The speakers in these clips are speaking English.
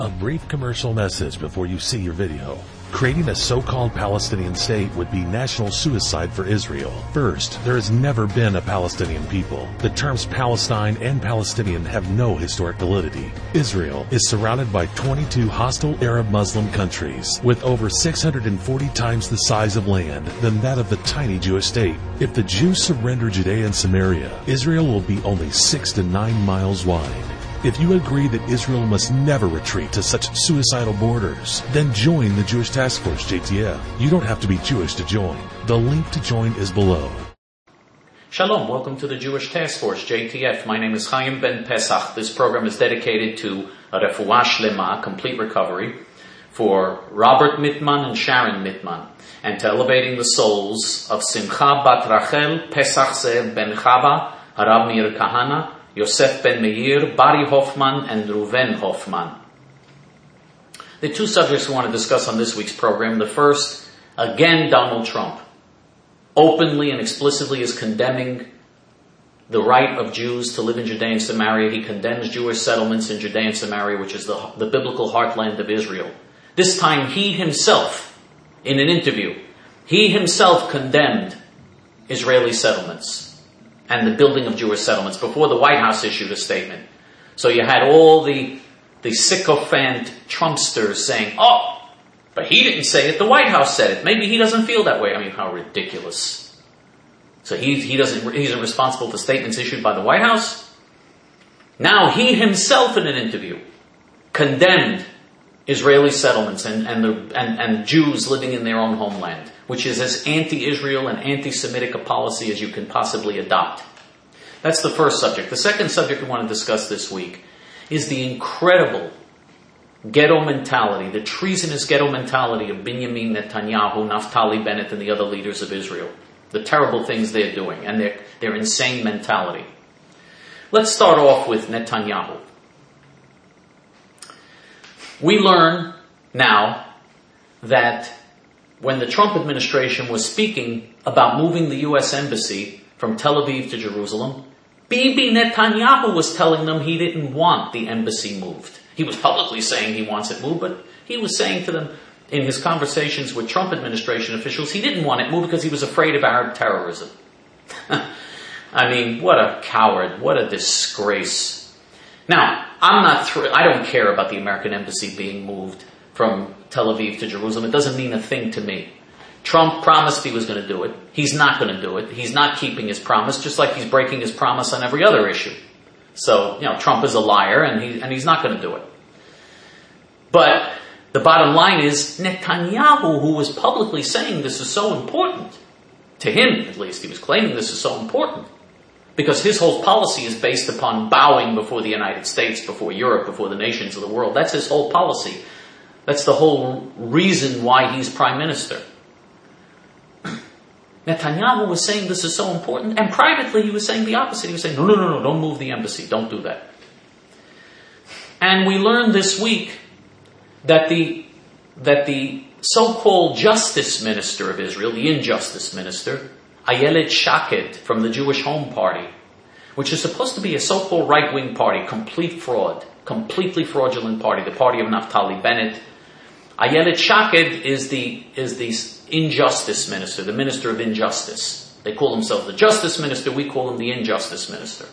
A brief commercial message before you see your video. Creating a so-called Palestinian state would be national suicide for Israel. First, there has never been a Palestinian people. The terms Palestine and Palestinian have no historic validity. Israel is surrounded by 22 hostile Arab Muslim countries, with over 640 times the size of land than that of the tiny Jewish state. If the Jews surrender Judea and Samaria, Israel will be only 6 to 9 miles wide. If you agree that Israel must never retreat to such suicidal borders, then join the Jewish Task Force, JTF. You don't have to be Jewish to join. The link to join is below. Shalom, welcome to the Jewish Task Force, JTF. My name is Chaim Ben Pesach. This program is dedicated to a refuah shlema, complete recovery, for Robert Mittman and Sharon Mittman, and to elevating the souls of Simcha Bat Rachel, Pesach Zev Ben Chava, Harav Meir Kahana, Yosef Ben Meir, Bari Hoffman, and Reuven Hoffman. The two subjects we want to discuss on this week's program. The first, again, Donald Trump openly and explicitly is condemning the right of Jews to live in Judea and Samaria. He condemns Jewish settlements in Judea and Samaria, which is the biblical heartland of Israel. This time he himself, in an interview, he himself condemned Israeli settlements and the building of Jewish settlements before the White House issued a statement. So you had all the sycophant Trumpsters saying, oh, but he didn't say it, the White House said it. Maybe he doesn't feel that way. I mean, how ridiculous. So he isn't responsible for statements issued by the White House? Now he himself in an interview condemned Israeli settlements and Jews living in their own homeland, which is as anti-Israel and anti-Semitic a policy as you can possibly adopt. That's the first subject. The second subject we want to discuss this week is the incredible ghetto mentality, the treasonous ghetto mentality of Benjamin Netanyahu, Naftali Bennett, and the other leaders of Israel. The terrible things they're doing and their insane mentality. Let's start off with Netanyahu. We learn now that when the Trump administration was speaking about moving the U.S. Embassy from Tel Aviv to Jerusalem, Bibi Netanyahu was telling them he didn't want the embassy moved. He was publicly saying he wants it moved, but he was saying to them in his conversations with Trump administration officials, he didn't want it moved because he was afraid of Arab terrorism. I mean, what a coward, what a disgrace. Now, I don't care about the American embassy being moved from Tel Aviv to Jerusalem. It doesn't mean a thing to me. Trump promised he was going to do it. He's not going to do it. He's not keeping his promise, just like he's breaking his promise on every other issue. So, Trump is a liar and he's not going to do it. But the bottom line is Netanyahu, who was publicly saying this is so important, to him at least, he was claiming this is so important, because his whole policy is based upon bowing before the United States, before Europe, before the nations of the world. That's his whole policy. That's the whole reason why he's prime minister. Netanyahu was saying this is so important, and privately he was saying the opposite. He was saying, no, don't move the embassy. Don't do that. And we learned this week that the so-called justice minister of Israel, the injustice minister, Ayelet Shaked from the Jewish Home Party, which is supposed to be a so-called right-wing party, complete fraud, completely fraudulent party, the party of Naftali Bennett. Ayelet Shaked is the injustice minister, the minister of injustice. They call themselves the justice minister, we call them the injustice minister.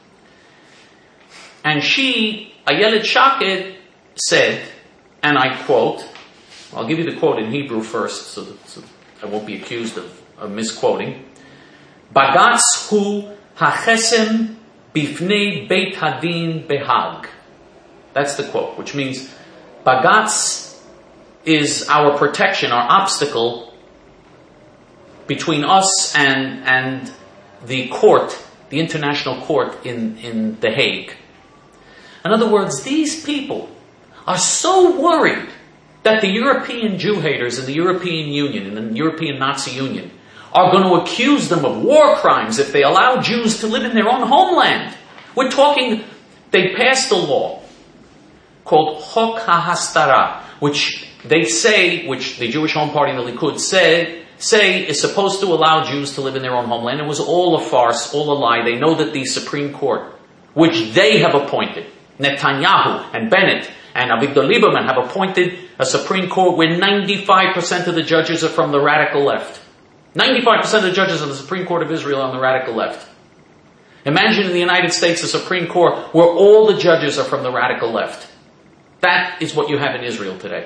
And Ayelet Shaked, said, and I quote, I'll give you the quote in Hebrew first, so I won't be accused of misquoting. Bagatz hu hachesem bifnei beit hadin behag. That's the quote, which means Bagatz is our protection, our obstacle between us and the court, the international court in The Hague. In other words, these people are so worried that the European Jew haters in the European Union, in the European Nazi Union, are going to accuse them of war crimes if they allow Jews to live in their own homeland. We're talking, they passed a law called Chok HaHastara, which they say, which the Jewish Home Party and the Likud say is supposed to allow Jews to live in their own homeland. It was all a farce, all a lie. They know that the Supreme Court, which they have appointed, Netanyahu and Bennett and Avigdor Lieberman have appointed a Supreme Court where 95% of the judges are from the radical left. 95% of the judges of the Supreme Court of Israel are on the radical left. Imagine in the United States a Supreme Court where all the judges are from the radical left. That is what you have in Israel today.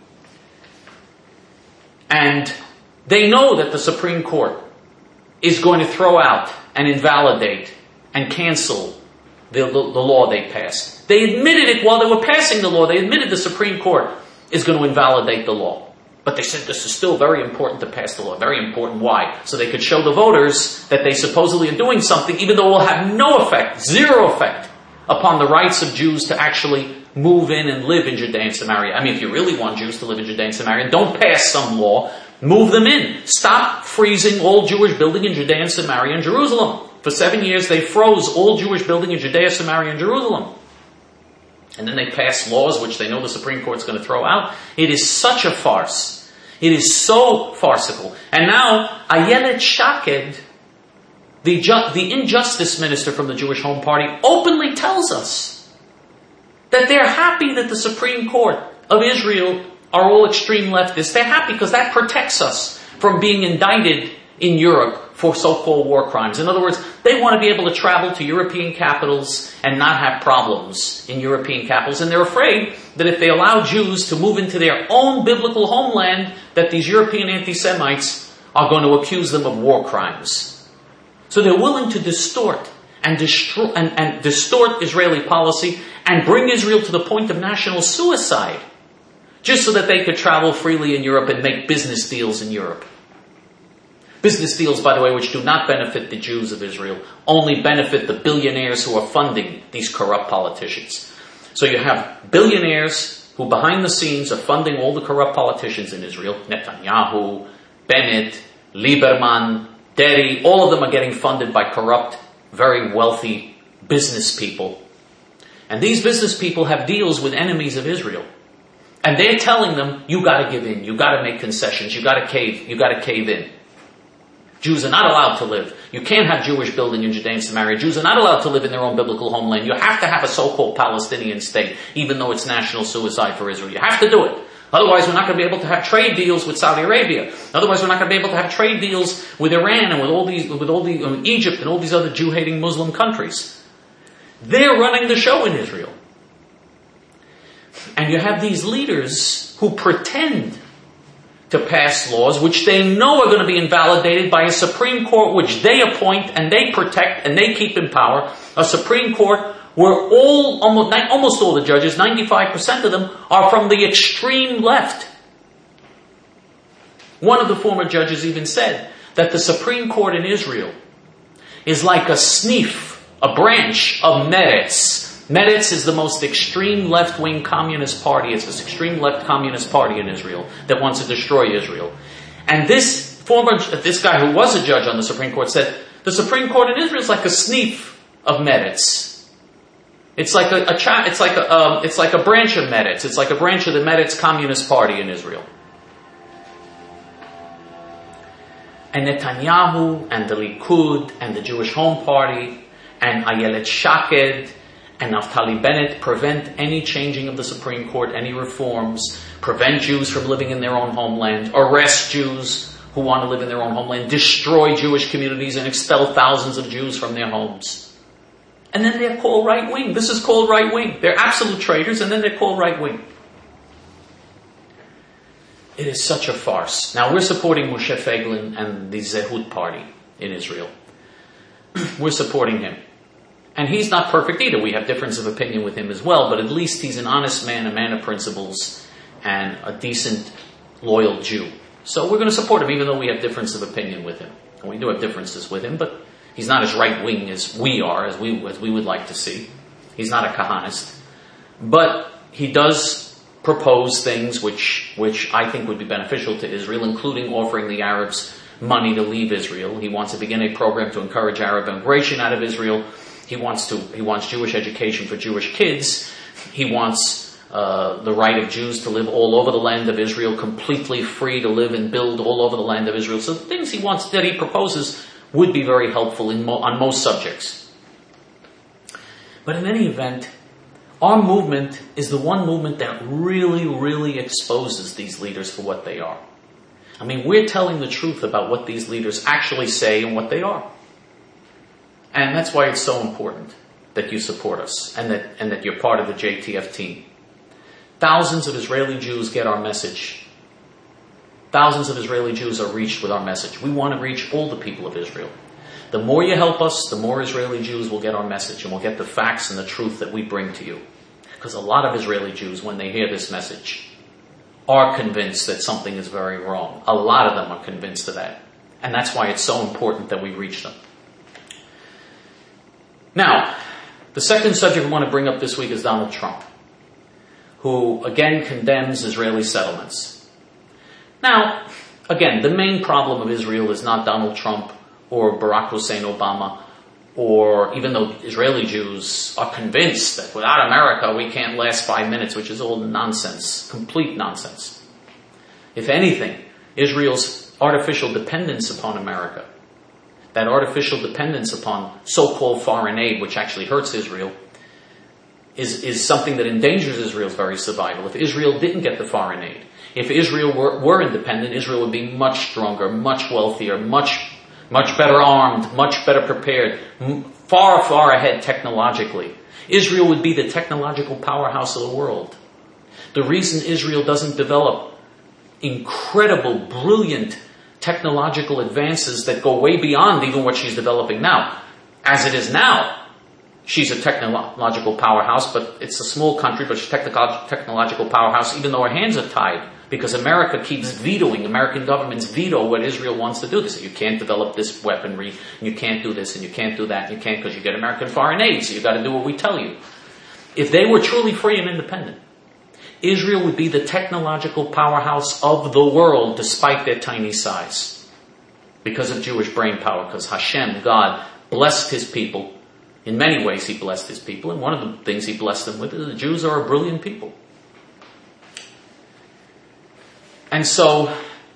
And they know that the Supreme Court is going to throw out and invalidate and cancel the law they passed. They admitted it while they were passing the law. They admitted the Supreme Court is going to invalidate the law. But they said this is still very important to pass the law. Very important. Why? So they could show the voters that they supposedly are doing something, even though it will have no effect, zero effect, upon the rights of Jews to actually move in and live in Judea and Samaria. I mean, if you really want Jews to live in Judea and Samaria, don't pass some law. Move them in. Stop freezing all Jewish building in Judea and Samaria and Jerusalem. For 7 years, they froze all Jewish building in Judea, Samaria, and Jerusalem. And then they passed laws which they know the Supreme Court's going to throw out. It is such a farce. It is so farcical. And now, Ayelet Shaked, the injustice minister from the Jewish Home Party, openly tells us that they're happy that the Supreme Court of Israel are all extreme leftists. They're happy because that protects us from being indicted in Europe for so-called war crimes. In other words, they want to be able to travel to European capitals and not have problems in European capitals. And they're afraid that if they allow Jews to move into their own biblical homeland, that these European anti-Semites are going to accuse them of war crimes. So they're willing to distort and distort Israeli policy and bring Israel to the point of national suicide, just so that they could travel freely in Europe and make business deals in Europe. Business deals, by the way, which do not benefit the Jews of Israel, only benefit the billionaires who are funding these corrupt politicians. So you have billionaires who behind the scenes are funding all the corrupt politicians in Israel. Netanyahu, Bennett, Lieberman, Deri, all of them are getting funded by corrupt, very wealthy business people. And these business people have deals with enemies of Israel. And they're telling them, you gotta give in, you gotta make concessions, you gotta cave in. Jews are not allowed to live. You can't have Jewish building in Judea and Samaria. Jews are not allowed to live in their own biblical homeland. You have to have a so-called Palestinian state, even though it's national suicide for Israel. You have to do it. Otherwise, we're not going to be able to have trade deals with Saudi Arabia. Otherwise, we're not going to be able to have trade deals with Iran and with Egypt and all these other Jew-hating Muslim countries. They're running the show in Israel. And you have these leaders who pretend to pass laws which they know are going to be invalidated by a Supreme Court which they appoint and they protect and they keep in power. A Supreme Court where almost all the judges, 95% of them, are from the extreme left. One of the former judges even said that the Supreme Court in Israel is like a sniff, a branch of Meretz. Meretz is the most extreme left-wing communist party. It's this extreme left communist party in Israel that wants to destroy Israel. And this guy who was a judge on the Supreme Court said, the Supreme Court in Israel is like a sniff of Meretz. It's like a branch of Meretz. It's like a branch of the Meretz Communist Party in Israel. And Netanyahu and the Likud and the Jewish Home Party and Ayelet Shaked and Naftali Bennett prevent any changing of the Supreme Court, any reforms, prevent Jews from living in their own homeland, arrest Jews who want to live in their own homeland, destroy Jewish communities and expel thousands of Jews from their homes. And then they're called right-wing. This is called right-wing. They're absolute traitors and then they're called right-wing. It is such a farce. Now we're supporting Moshe Feiglin and the Zehut Party in Israel. We're supporting him. And he's not perfect either. We have difference of opinion with him as well, but at least he's an honest man, a man of principles, and a decent, loyal Jew. So we're going to support him even though we have difference of opinion with him. And we do have differences with him, but he's not as right-wing as we are, as we would like to see. He's not a Kahanist. But he does propose things which I think would be beneficial to Israel, including offering the Arabs money to leave Israel. He wants to begin a program to encourage Arab immigration out of Israel. He wants Jewish education for Jewish kids. He wants the right of Jews to live all over the land of Israel, completely free to live and build all over the land of Israel. So the things that he proposes would be very helpful on most subjects. But in any event, Our movement is the one movement that really, really exposes these leaders for what they are. I mean, we're telling the truth about what these leaders actually say and what they are. And that's why it's so important that you support us and that you're part of the JTF team. Thousands of Israeli Jews get our message. Thousands of Israeli Jews are reached with our message. We want to reach all the people of Israel. The more you help us, the more Israeli Jews will get our message and will get the facts and the truth that we bring to you. Because a lot of Israeli Jews, when they hear this message, are convinced that something is very wrong. A lot of them are convinced of that. And that's why it's so important that we reach them. Now, the second subject we want to bring up this week is Donald Trump, who again condemns Israeli settlements. Now, again, the main problem of Israel is not Donald Trump or Barack Hussein Obama, or even though Israeli Jews are convinced that without America we can't last 5 minutes, which is all nonsense, complete nonsense. If anything, Israel's artificial dependence upon America, that artificial dependence upon so-called foreign aid, which actually hurts Israel, is something that endangers Israel's very survival. If Israel didn't get the foreign aid, if Israel were independent, Israel would be much stronger, much wealthier, much better armed, much better prepared, far, far ahead technologically. Israel would be the technological powerhouse of the world. The reason Israel doesn't develop incredible, brilliant technological advances that go way beyond even what she's developing now. As it is now, she's a technological powerhouse, but it's a small country, but she's a technological powerhouse, even though her hands are tied. Because America keeps vetoing, American governments veto what Israel wants to do. They say, you can't develop this weaponry, and you can't do this, and you can't do that, and you can't because you get American foreign aid, so you got to do what we tell you. If they were truly free and independent, Israel would be the technological powerhouse of the world despite their tiny size. Because of Jewish brain power, because Hashem, God, blessed His people. In many ways He blessed His people, and one of the things He blessed them with is the Jews are a brilliant people. And so,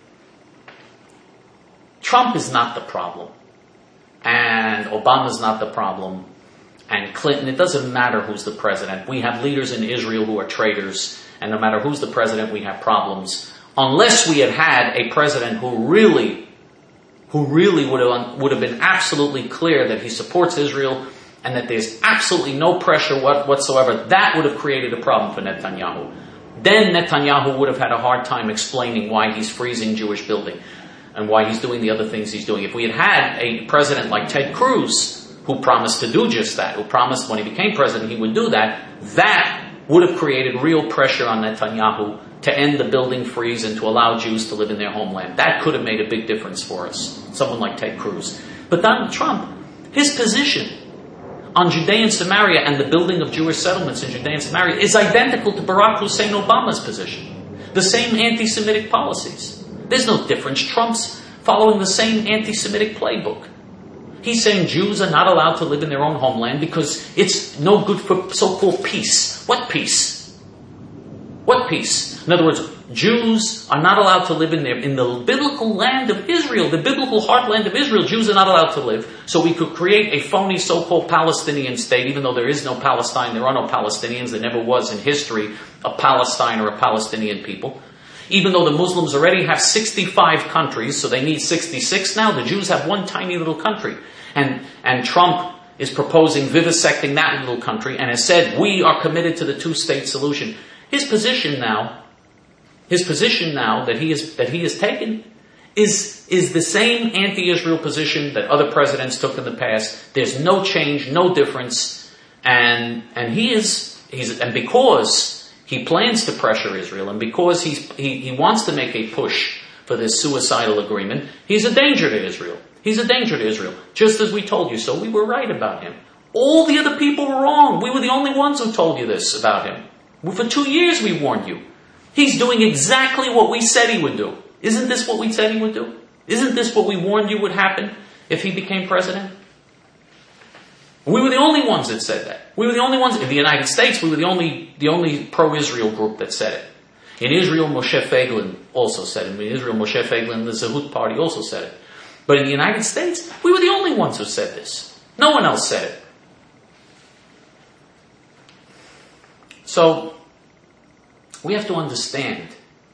Trump is not the problem, and Obama's not the problem, and Clinton, it doesn't matter who's the president. We have leaders in Israel who are traitors, and no matter who's the president, we have problems. Unless we had had a president who really would have been absolutely clear that he supports Israel and that there's absolutely no pressure whatsoever, that would have created a problem for Netanyahu. Then Netanyahu would have had a hard time explaining why he's freezing Jewish building and why he's doing the other things he's doing. If we had had a president like Ted Cruz, who promised to do just that, who promised when he became president he would do that, that would have created real pressure on Netanyahu to end the building freeze and to allow Jews to live in their homeland. That could have made a big difference for us, someone like Ted Cruz. But Donald Trump, his position on Judea and Samaria and the building of Jewish settlements in Judea and Samaria is identical to Barack Hussein Obama's position. The same anti-Semitic policies. There's no difference. Trump's following the same anti-Semitic playbook. He's saying Jews are not allowed to live in their own homeland because it's no good for so-called peace. What peace? What peace? In other words, Jews are not allowed to live in the biblical land of Israel, the biblical heartland of Israel. Jews are not allowed to live. So we could create a phony so-called Palestinian state, even though there is no Palestine, there are no Palestinians, there never was in history a Palestine or a Palestinian people. Even though the Muslims already have 65 countries, so they need 66 now, the Jews have one tiny little country. And Trump is proposing vivisecting that little country and has said, we are committed to the two-state solution. His position now that he has taken is the same anti-Israel position that other presidents took in the past. There's no change, no difference, and because he plans to pressure Israel, and because he wants to make a push for this suicidal agreement, he's a danger to Israel. He's a danger to Israel. Just as we told you so, we were right about him. All the other people were wrong. We were the only ones who told you this about him. For 2 years we warned you. He's doing exactly what we said he would do. Isn't this what we said he would do? Isn't this what we warned you would happen if he became president? We were the only ones that said that. We were the only ones in the United States. We were the only pro-Israel group that said it. In Israel, Moshe Feiglin also said it. In Israel, Moshe Feiglin, the Zehut Party, also said it. But in the United States, we were the only ones who said this. No one else said it. So, we have to understand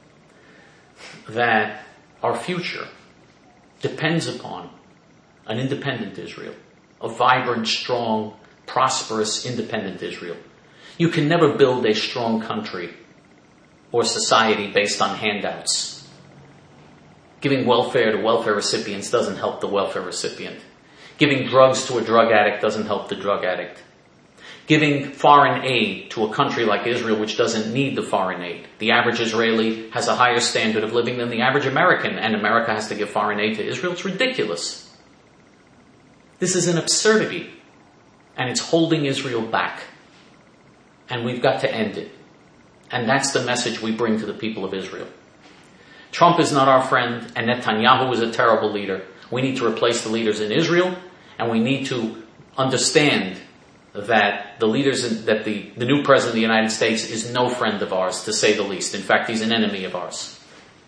that our future depends upon an independent Israel, a vibrant, strong, prosperous, independent Israel. You can never build a strong country or society based on handouts. Giving welfare to welfare recipients doesn't help the welfare recipient. Giving drugs to a drug addict doesn't help the drug addict. Giving foreign aid to a country like Israel, which doesn't need the foreign aid. The average Israeli has a higher standard of living than the average American, and America has to give foreign aid to Israel. It's ridiculous. This is an absurdity, and it's holding Israel back. And we've got to end it. And that's the message we bring to the people of Israel. Trump is not our friend, and Netanyahu is a terrible leader. We need to replace the leaders in Israel, and we need to understand that the new president of the United States is no friend of ours, to say the least. In fact, he's an enemy of ours.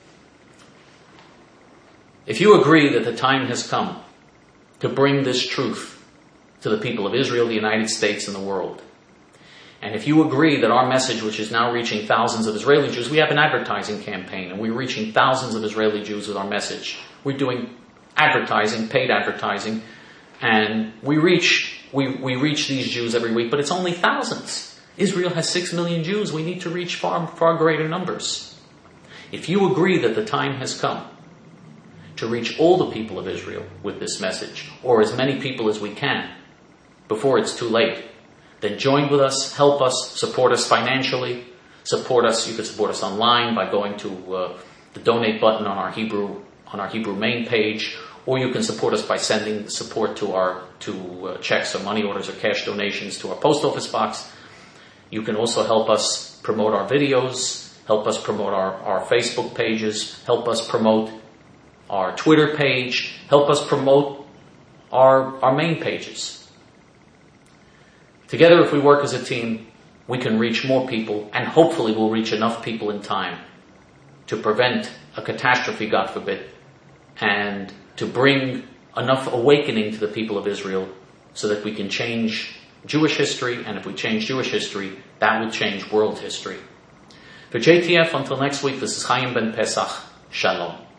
If you agree that the time has come to bring this truth to the people of Israel, the United States, and the world, and if you agree that our message, which is now reaching thousands of Israeli Jews, we have an advertising campaign, and we're reaching thousands of Israeli Jews with our message. We're doing advertising, paid advertising, and we reach these Jews every week, but it's only thousands. Israel has 6 million Jews. We need to reach far, far greater numbers. If you agree that the time has come to reach all the people of Israel with this message, or as many people as we can, before it's too late, then join with us, help us, support us financially, support us. You can support us online by going to the donate button on our Hebrew main page, or you can support us by sending support to checks or money orders or cash donations to our post office box. You can also help us promote our videos, help us promote our Facebook pages, help us promote our Twitter page, help us promote our main pages. Together, if we work as a team, we can reach more people, and hopefully we'll reach enough people in time to prevent a catastrophe, God forbid, and to bring enough awakening to the people of Israel so that we can change Jewish history, and if we change Jewish history, that will change world history. For JTF, until next week, this is Chaim Ben Pesach. Shalom.